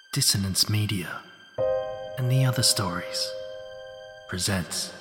Dissonance Media and the Other Stories presents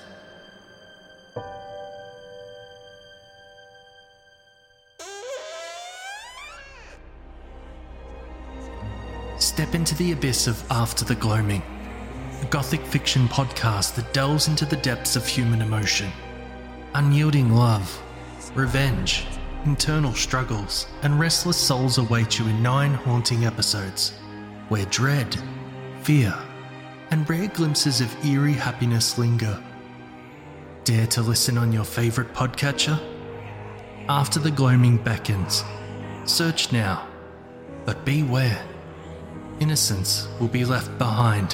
Step into the abyss of After the Gloaming, a gothic fiction podcast that delves into the depths of human emotion. Unyielding love, revenge, internal struggles, and restless souls await you in 9 haunting episodes, where dread, fear, and rare glimpses of eerie happiness linger. Dare to listen on your favourite podcatcher? After the Gloaming beckons. Search now, but beware. Innocence will be left behind.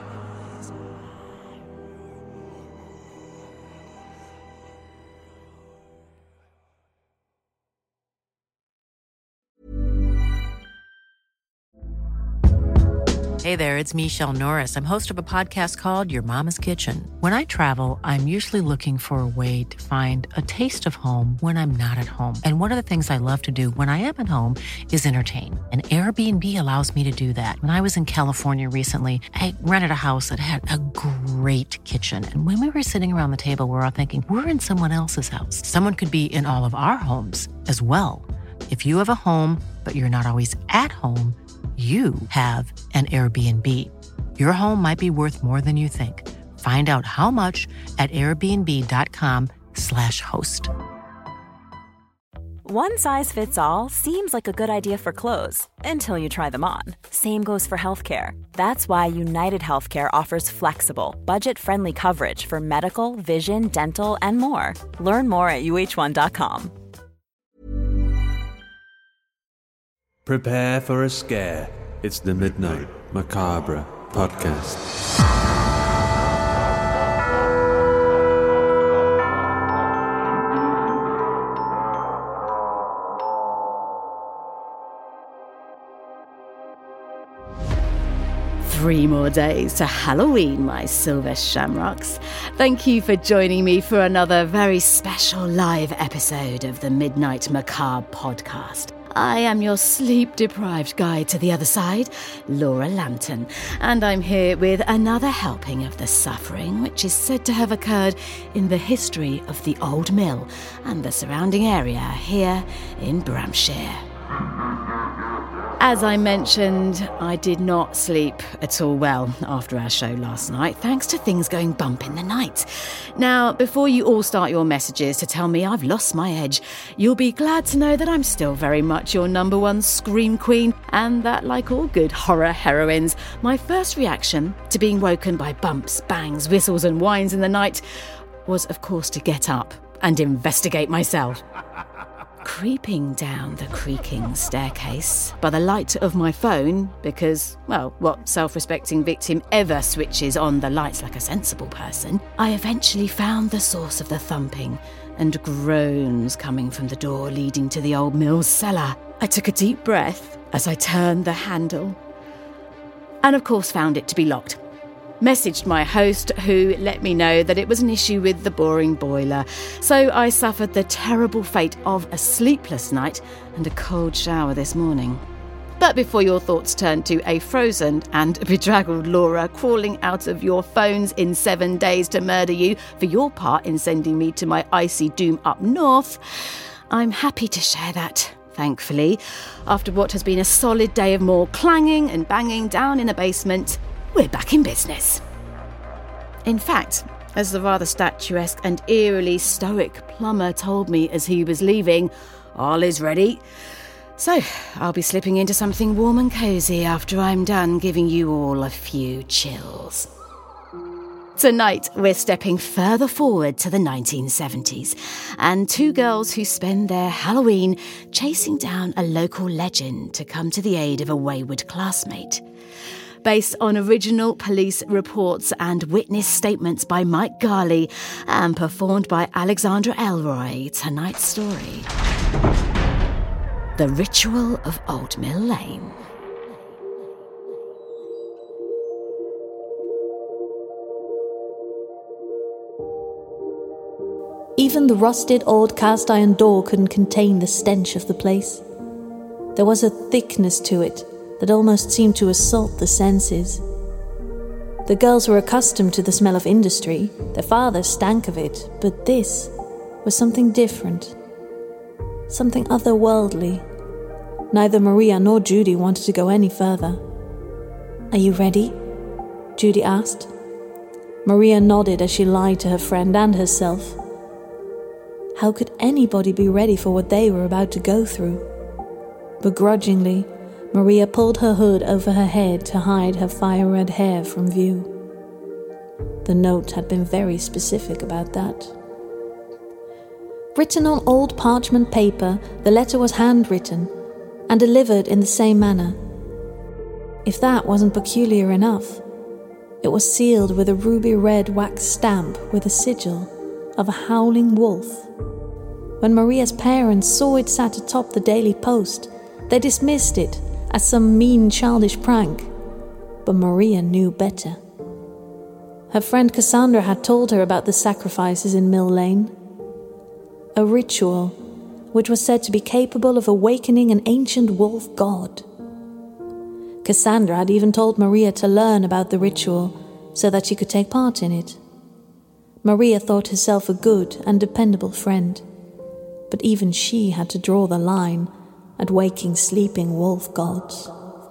Hey there, it's Michelle Norris. I'm host of a podcast called Your Mama's Kitchen. When I travel, I'm usually looking for a way to find a taste of home when I'm not at home. And one of the things I love to do when I am at home is entertain. And Airbnb allows me to do that. When I was in California recently, I rented a house that had a great kitchen. And when we were sitting around the table, we were all thinking, we're in someone else's house. Someone could be in all of our homes as well. If you have a home, but you're not always at home, you have an Airbnb. Your home might be worth more than you think. Find out how much at airbnb.com/host. One size fits all seems like a good idea for clothes until you try them on. Same goes for healthcare. That's why United Healthcare offers flexible, budget-friendly coverage for medical, vision, dental, and more. Learn more at uh1.com. Prepare for a scare. It's the Midnight Macabre podcast. 3 more days to Halloween, my silver shamrocks. Thank you for joining me for another very special live episode of the Midnight Macabre podcast. I am your sleep-deprived guide to the other side, Laura Lambton, and I'm here with another helping of the suffering which is said to have occurred in the history of the Old Mill and the surrounding area here in Bramshire. As I mentioned, I did not sleep at all well after our show last night, thanks to things going bump in the night. Now, before you all start your messages to tell me I've lost my edge, you'll be glad to know that I'm still very much your number one scream queen, and that, like all good horror heroines, my first reaction to being woken by bumps, bangs, whistles and whines in the night was, of course, to get up and investigate myself. Creeping down the creaking staircase by the light of my phone, because, well, what self-respecting victim ever switches on the lights like a sensible person, I eventually found the source of the thumping and groans coming from the door leading to the Old Mill's cellar. I took a deep breath as I turned the handle and, of course, found it to be locked. Messaged my host, who let me know that it was an issue with the boring boiler, so I suffered the terrible fate of a sleepless night and a cold shower this morning. But before your thoughts turn to a frozen and bedraggled Laura crawling out of your phones in 7 days to murder you for your part in sending me to my icy doom up north, I'm happy to share that. Thankfully, after what has been a solid day of more clanging and banging down in a basement, we're back in business. In fact, as the rather statuesque and eerily stoic plumber told me as he was leaving, all is ready. So, I'll be slipping into something warm and cosy after I'm done giving you all a few chills. Tonight, we're stepping further forward to the 1970s, and 2 girls who spend their Halloween chasing down a local legend to come to the aid of a wayward classmate. Based on original police reports and witness statements by Mike Garley and performed by Alexandra Elroy, tonight's story: The Ritual of Old Mill Lane. Even the rusted old cast-iron door couldn't contain the stench of the place. There was a thickness to it that almost seemed to assault the senses. The girls were accustomed to the smell of industry, their fathers stank of it, but this was something different, something otherworldly. Neither Maria nor Judy wanted to go any further. "Are you ready?" Judy asked. Maria nodded as she lied to her friend and herself. How could anybody be ready for what they were about to go through? Begrudgingly, Maria pulled her hood over her head to hide her fire-red hair from view. The note had been very specific about that. Written on old parchment paper, the letter was handwritten and delivered in the same manner. If that wasn't peculiar enough, it was sealed with a ruby-red wax stamp with a sigil of a howling wolf. When Maria's parents saw it sat atop the Daily Post, they dismissed it as some mean childish prank, but Maria knew better. Her friend Cassandra had told her about the sacrifices in Mill Lane, a ritual which was said to be capable of awakening an ancient wolf god. Cassandra had even told Maria to learn about the ritual so that she could take part in it. Maria thought herself a good and dependable friend, but even she had to draw the line at waking sleeping wolf gods.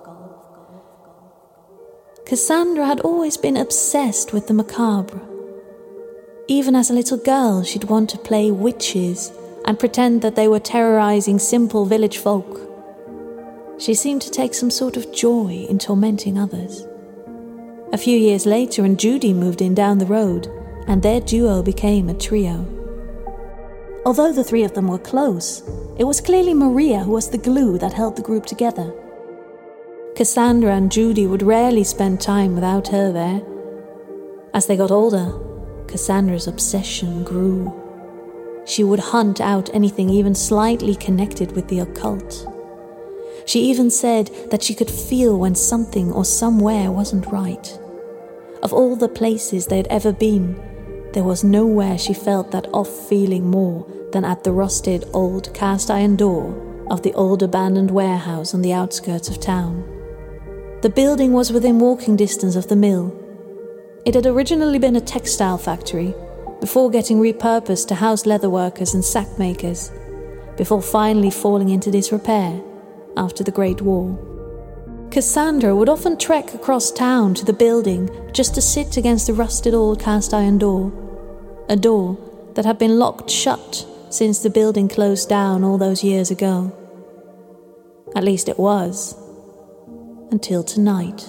Cassandra had always been obsessed with the macabre. Even as a little girl, she'd want to play witches and pretend that they were terrorizing simple village folk. She seemed to take some sort of joy in tormenting others. A few years later, and Judy moved in down the road, and their duo became a trio. Although the three of them were close, it was clearly Maria who was the glue that held the group together. Cassandra and Judy would rarely spend time without her there. As they got older, Cassandra's obsession grew. She would hunt out anything even slightly connected with the occult. She even said that she could feel when something or somewhere wasn't right. Of all the places they'd ever been, there was nowhere she felt that off feeling more than at the rusted old cast-iron door of the old abandoned warehouse on the outskirts of town. The building was within walking distance of the mill. It had originally been a textile factory, before getting repurposed to house leatherworkers and sack makers, before finally falling into disrepair after the Great War. Cassandra would often trek across town to the building just to sit against the rusted old cast-iron door, a door that had been locked shut since the building closed down all those years ago. At least it was, until tonight.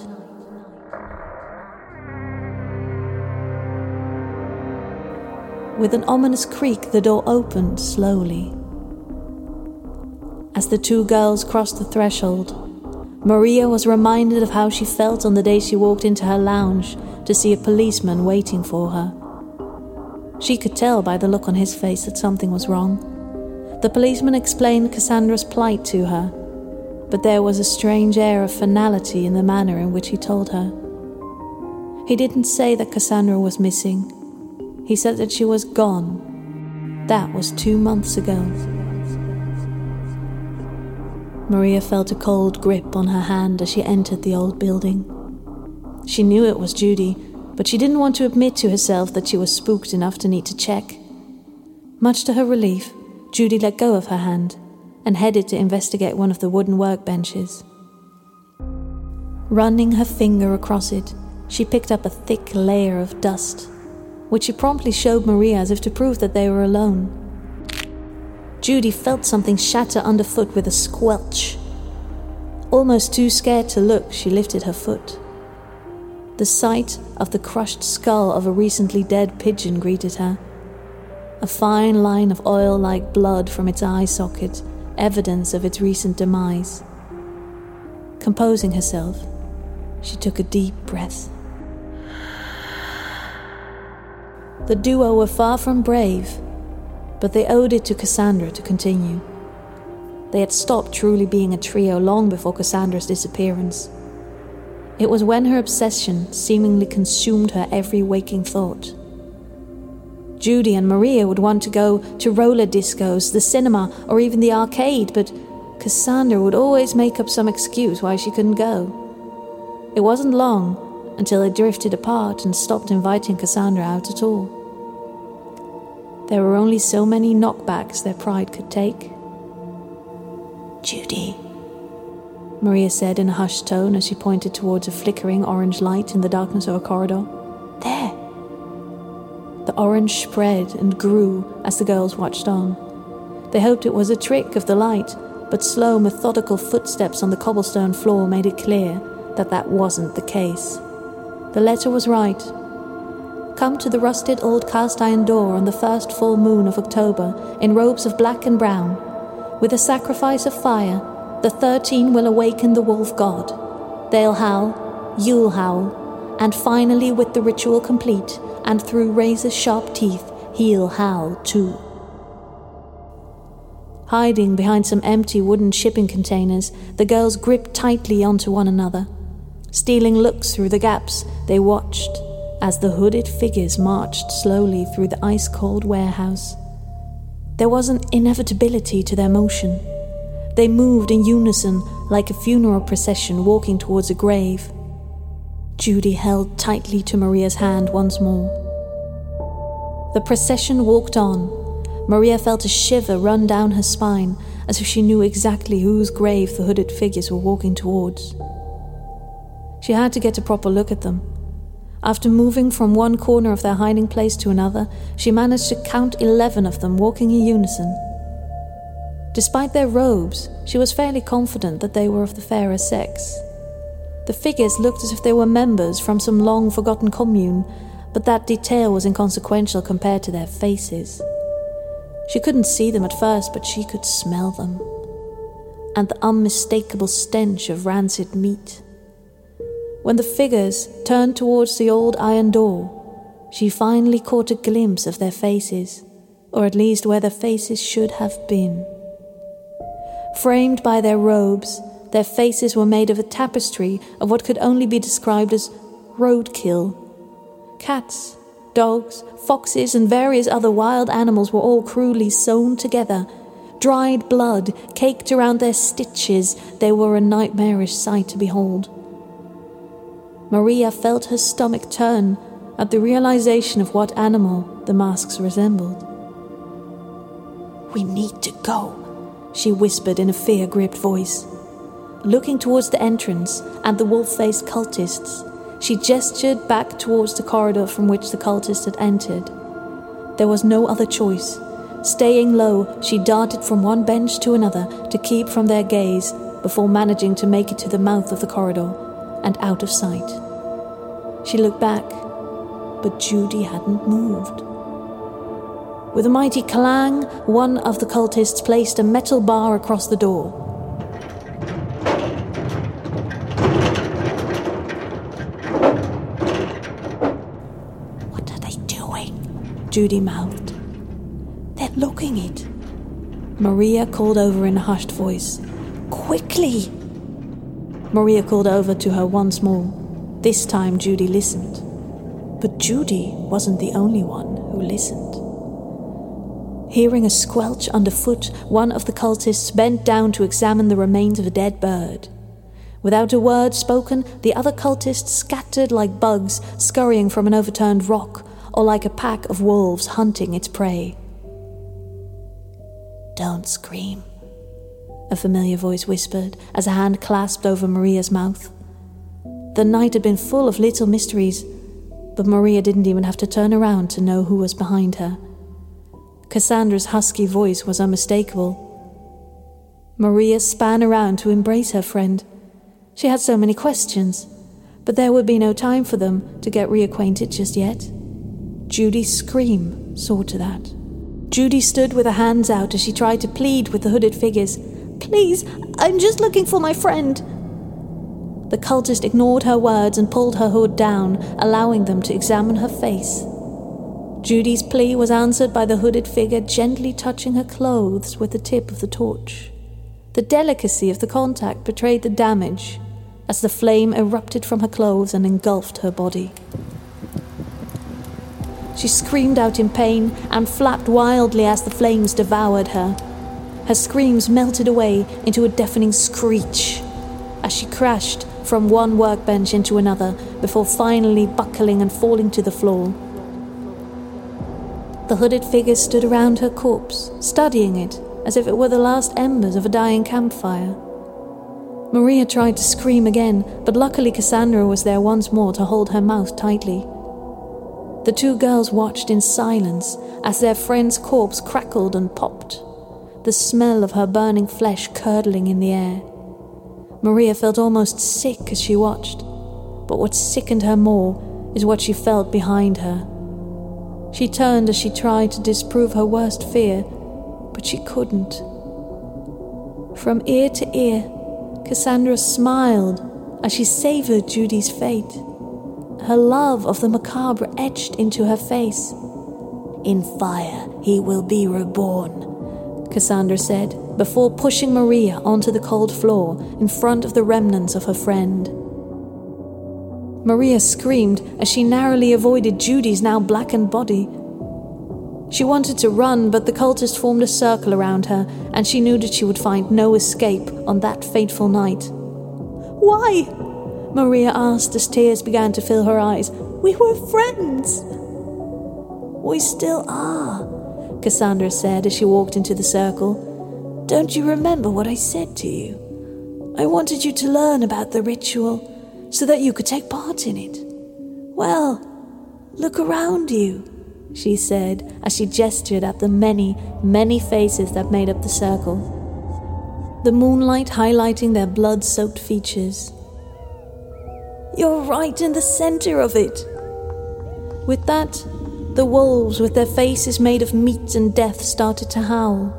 With an ominous creak, the door opened slowly. As the two girls crossed the threshold, Maria was reminded of how she felt on the day she walked into her lounge to see a policeman waiting for her. She could tell by the look on his face that something was wrong. The policeman explained Cassandra's plight to her, but there was a strange air of finality in the manner in which he told her. He didn't say that Cassandra was missing. He said that she was gone. That was 2 months ago. Maria felt a cold grip on her hand as she entered the old building. She knew it was Judy, but she didn't want to admit to herself that she was spooked enough to need to check. Much to her relief, Judy let go of her hand and headed to investigate one of the wooden workbenches. Running her finger across it, she picked up a thick layer of dust, which she promptly showed Maria as if to prove that they were alone. Judy felt something shatter underfoot with a squelch. Almost too scared to look, she lifted her foot. The sight of the crushed skull of a recently dead pigeon greeted her. A fine line of oil-like blood from its eye socket, evidence of its recent demise. Composing herself, she took a deep breath. The duo were far from brave, but they owed it to Cassandra to continue. They had stopped truly being a trio long before Cassandra's disappearance. It was when her obsession seemingly consumed her every waking thought. Judy and Maria would want to go to roller discos, the cinema, or even the arcade, but Cassandra would always make up some excuse why she couldn't go. It wasn't long until they drifted apart and stopped inviting Cassandra out at all. There were only so many knockbacks their pride could take. "Judy," Maria said in a hushed tone as she pointed towards a flickering orange light in the darkness of a corridor. "There." The orange spread and grew as the girls watched on. They hoped it was a trick of the light, but slow, methodical footsteps on the cobblestone floor made it clear that that wasn't the case. The letter was right. Come to the rusted old cast-iron door on the first full moon of October in robes of black and brown. With a sacrifice of fire, the 13 will awaken the wolf god. They'll howl, you'll howl, and finally with the ritual complete, and through razor-sharp teeth, he'll howl too. Hiding behind some empty wooden shipping containers, the girls gripped tightly onto one another. Stealing looks through the gaps, they watched as the hooded figures marched slowly through the ice-cold warehouse. There was an inevitability to their motion. They moved in unison like a funeral procession walking towards a grave. Judy held tightly to Maria's hand once more. The procession walked on. Maria felt a shiver run down her spine, as if she knew exactly whose grave the hooded figures were walking towards. She had to get a proper look at them. After moving from one corner of their hiding place to another, she managed to count 11 of them walking in unison. Despite their robes, she was fairly confident that they were of the fairer sex. The figures looked as if they were members from some long-forgotten commune, but that detail was inconsequential compared to their faces. She couldn't see them at first, but she could smell them. And the unmistakable stench of rancid meat. When the figures turned towards the old iron door, she finally caught a glimpse of their faces, or at least where their faces should have been. Framed by their robes, their faces were made of a tapestry of what could only be described as roadkill. Cats, dogs, foxes, and various other wild animals were all cruelly sewn together. Dried blood caked around their stitches. They were a nightmarish sight to behold. Maria felt her stomach turn at the realization of what animal the masks resembled. "We need to go," she whispered in a fear-gripped voice. Looking towards the entrance and the wolf-faced cultists, she gestured back towards the corridor from which the cultists had entered. There was no other choice. Staying low, she darted from one bench to another to keep from their gaze before managing to make it to the mouth of the corridor and out of sight. She looked back, but Judy hadn't moved. With a mighty clang, one of the cultists placed a metal bar across the door. "What are they doing?" Judy mouthed. "They're locking it." Maria called over in a hushed voice. "Quickly!" Maria called over to her once more. This time Judy listened. But Judy wasn't the only one who listened. Hearing a squelch underfoot, one of the cultists bent down to examine the remains of a dead bird. Without a word spoken, the other cultists scattered like bugs scurrying from an overturned rock, or like a pack of wolves hunting its prey. "Don't scream," a familiar voice whispered as a hand clasped over Maria's mouth. The night had been full of little mysteries, but Maria didn't even have to turn around to know who was behind her. Cassandra's husky voice was unmistakable. Maria span around to embrace her friend. She had so many questions, but there would be no time for them to get reacquainted just yet. Judy's scream saw to that. Judy stood with her hands out as she tried to plead with the hooded figures. "Please, I'm just looking for my friend." The cultist ignored her words and pulled her hood down, allowing them to examine her face. Judy's plea was answered by the hooded figure gently touching her clothes with the tip of the torch. The delicacy of the contact betrayed the damage, as the flame erupted from her clothes and engulfed her body. She screamed out in pain and flapped wildly as the flames devoured her. her screams melted away into a deafening screech as she crashed from one workbench into another before finally buckling and falling to the floor. The hooded figure stood around her corpse, studying it as if it were the last embers of a dying campfire. Maria tried to scream again, but luckily Cassandra was there once more to hold her mouth tightly. The two girls watched in silence as their friend's corpse crackled and popped, the smell of her burning flesh curdling in the air. Maria felt almost sick as she watched, but what sickened her more is what she felt behind her. She turned as she tried to disprove her worst fear, but she couldn't. From ear to ear, Cassandra smiled as she savoured Judy's fate. Her love of the macabre etched into her face. "In fire he will be reborn," Cassandra said, before pushing Maria onto the cold floor in front of the remnants of her friend. Maria screamed as she narrowly avoided Judy's now blackened body. She wanted to run, but the cultist formed a circle around her, and she knew that she would find no escape on that fateful night. "Why?" Maria asked as tears began to fill her eyes. "We were friends." "We still are," Cassandra said as she walked into the circle. "Don't you remember what I said to you? I wanted you to learn about the ritual so that you could take part in it. Well, look around you," she said as she gestured at the many, many faces that made up the circle, the moonlight highlighting their blood-soaked features. "You're right in the center of it." With that, the wolves with their faces made of meat and death started to howl.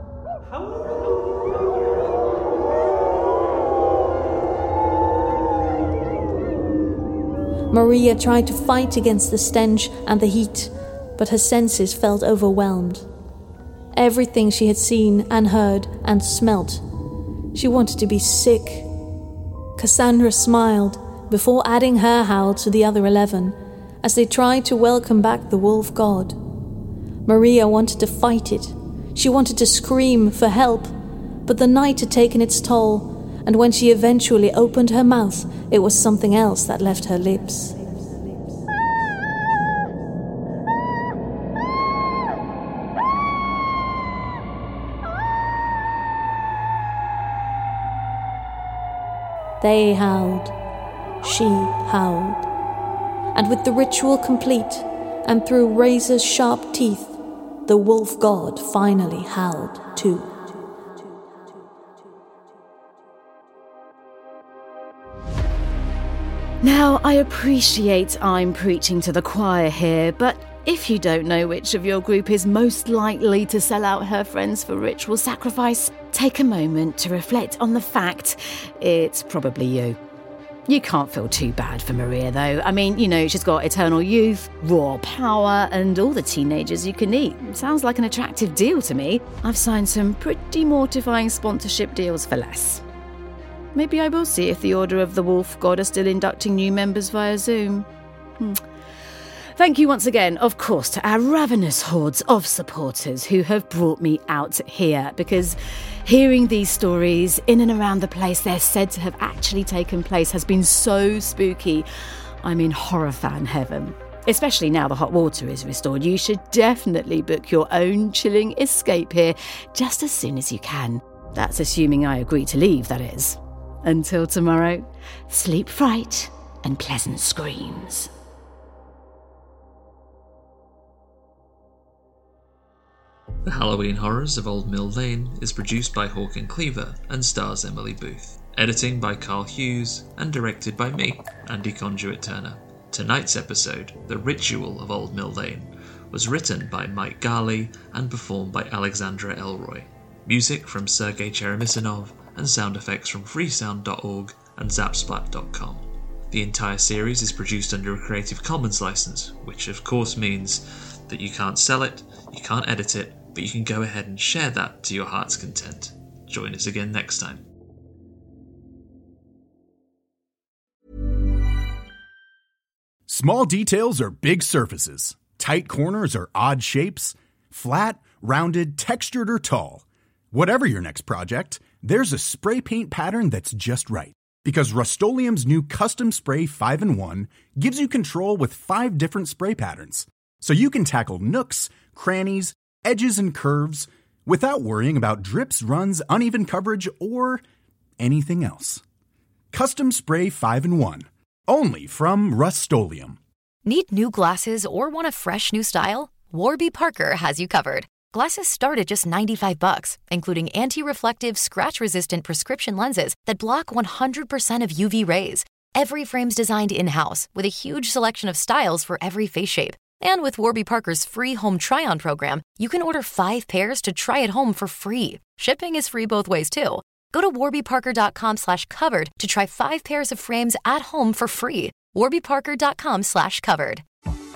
Maria tried to fight against the stench and the heat, but her senses felt overwhelmed. Everything she had seen and heard and smelt, she wanted to be sick. Cassandra smiled before adding her howl to the other 11 as they tried to welcome back the wolf god. Maria wanted to fight it. She wanted to scream for help, but the night had taken its toll, and when she eventually opened her mouth, it was something else that left her lips. They howled. She howled. And with the ritual complete, and through razor-sharp teeth, the wolf god finally howled too. Now, I appreciate I'm preaching to the choir here, but if you don't know which of your group is most likely to sell out her friends for ritual sacrifice, take a moment to reflect on the fact it's probably you. You can't feel too bad for Maria, though. I mean, she's got eternal youth, raw power, and all the teenagers you can eat. Sounds like an attractive deal to me. I've signed some pretty mortifying sponsorship deals for less. Maybe I will see if the Order of the Wolf God are still inducting new members via Zoom. Thank you once again, of course, to our ravenous hordes of supporters who have brought me out here, because hearing these stories in and around the place they're said to have actually taken place has been so spooky. I'm in horror fan heaven. Especially now the hot water is restored, you should definitely book your own chilling escape here just as soon as you can. That's assuming I agree to leave, that is. Until tomorrow, sleep fright and pleasant screams. The Halloween Horrors of Old Mill Lane is produced by Hawk and Cleaver and stars Emily Booth. Editing by Carl Hughes and directed by me, Andy Conduit Turner. Tonight's episode, The Ritual of Old Mill Lane, was written by Mike Garley and performed by Alexandra Elroy. Music from Sergei Cheremisinov and sound effects from freesound.org and zapsplat.com. The entire series is produced under a Creative Commons license, which of course means that you can't sell it, you can't edit it, but you can go ahead and share that to your heart's content. Join us again next time. Small details are big surfaces. Tight corners are odd shapes. Flat, rounded, textured, or tall. Whatever your next project, there's a spray paint pattern that's just right. Because Rust-Oleum's new Custom Spray 5-in-1 gives you control with 5 different spray patterns. So you can tackle nooks, crannies, edges, and curves without worrying about drips, runs, uneven coverage, or anything else. Custom Spray 5-in-1. Only from Rust-Oleum. Need new glasses or want a fresh new style? Warby Parker has you covered. Glasses start at just $95, including anti-reflective, scratch-resistant prescription lenses that block 100% of UV rays. Every frame's designed in-house with a huge selection of styles for every face shape. And with Warby Parker's free home try-on program, you can order 5 pairs to try at home for free. Shipping is free both ways, too. Go to warbyparker.com/covered to try 5 pairs of frames at home for free. warbyparker.com/covered.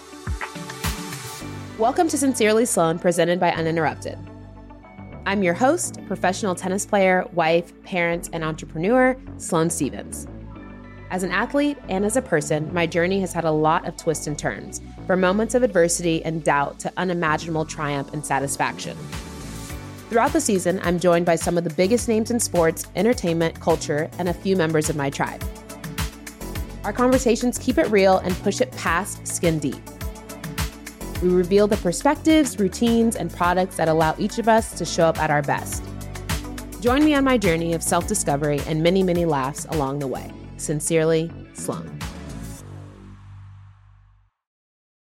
Welcome to Sincerely Sloan, presented by Uninterrupted. I'm your host, professional tennis player, wife, parent, and entrepreneur, Sloane Stevens. As an athlete and as a person, my journey has had a lot of twists and turns, from moments of adversity and doubt to unimaginable triumph and satisfaction. Throughout the season, I'm joined by some of the biggest names in sports, entertainment, culture, and a few members of my tribe. Our conversations keep it real and push it past skin deep. We reveal the perspectives, routines, and products that allow each of us to show up at our best. Join me on my journey of self-discovery and many, many laughs along the way. Sincerely, Sloane.